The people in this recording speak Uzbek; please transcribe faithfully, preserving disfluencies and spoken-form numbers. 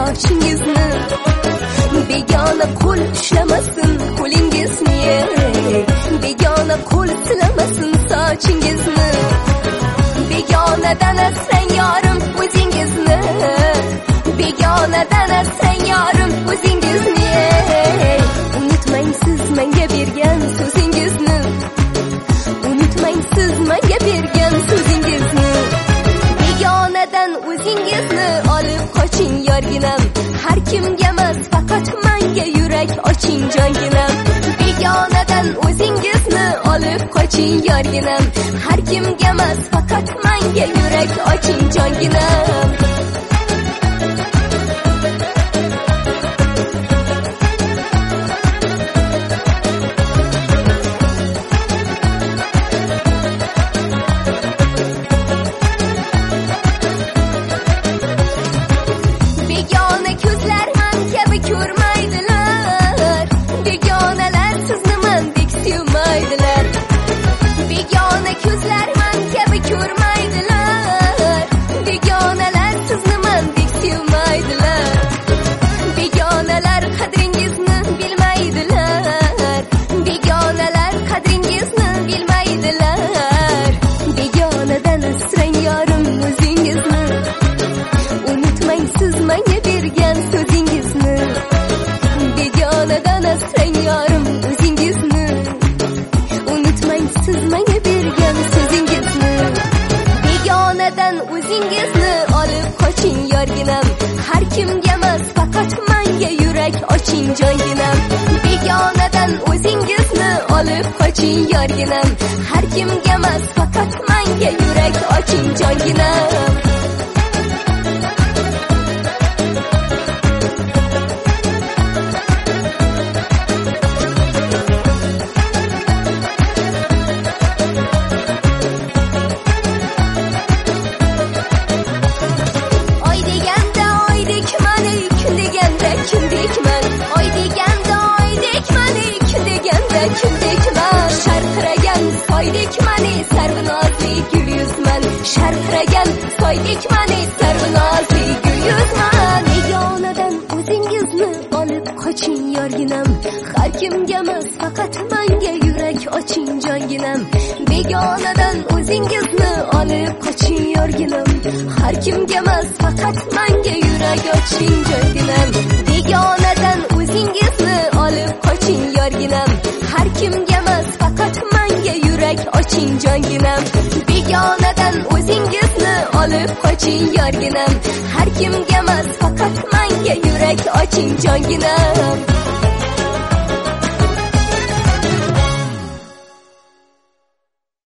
sochingizni, begona qo'l ushlamasin qo'lingizni, begona qo'l silamasin sochingizni, begonadan asrang yorim o'zingizni, begonadan asrang yorim o'zingizni. Unutmang siz menga bergan so'zingizni, unutmang siz menga bergan so'zingizni, begonadan o'zingizni olib qoching yorginam, har kimga emas faqat menga yurak oching jonginam, begonadan o'zingizni olib qoching yorginam, har kimga emas faqat menga yurak oching jonginam. Begona ko'zlar men kabi ko'rmaydilar, begonalar sizni mendek sevmaydilar, begona ko'zlar men kabi ko'rmaydilar, begonalar sizni mendek sevmaydilar, begonalar qadringizni bilmaydilar, begonalar qadringizni bilmaydilar, begonadan asrang yorim o'zingizni, unutmang siz menga bergan so'zingizni, begonadan asrang yorim o'zingizni, unutmang siz menga bergan so'zingizni, begonadan o'zingizni olib qoching yorginam, har kimga emas faqat menga yurak oching jonginam, begonadan o'zingizni olib qoching yorginam, har kimga emas faqat menga yurak oching jonginam. Soydek mani sarvinozli gul yuzman, sharqiragan soydek mani sarvinozli gul yuzman, begonadan o'zingizni olib qoching yorginam, har kimga emas faqat menga yurak oching jonginam, begonadan o'zingizni olib qoching yorginam, har kimga emas faqat menga yurak oching jonginam, begonadan o'zingizni olib qoching yorginam, har kimga emas faqat menga yurak oching jonginam, begonadan o'zingizni olib qoching yorginam, har kimga emas faqat menga yurak oching jonginam.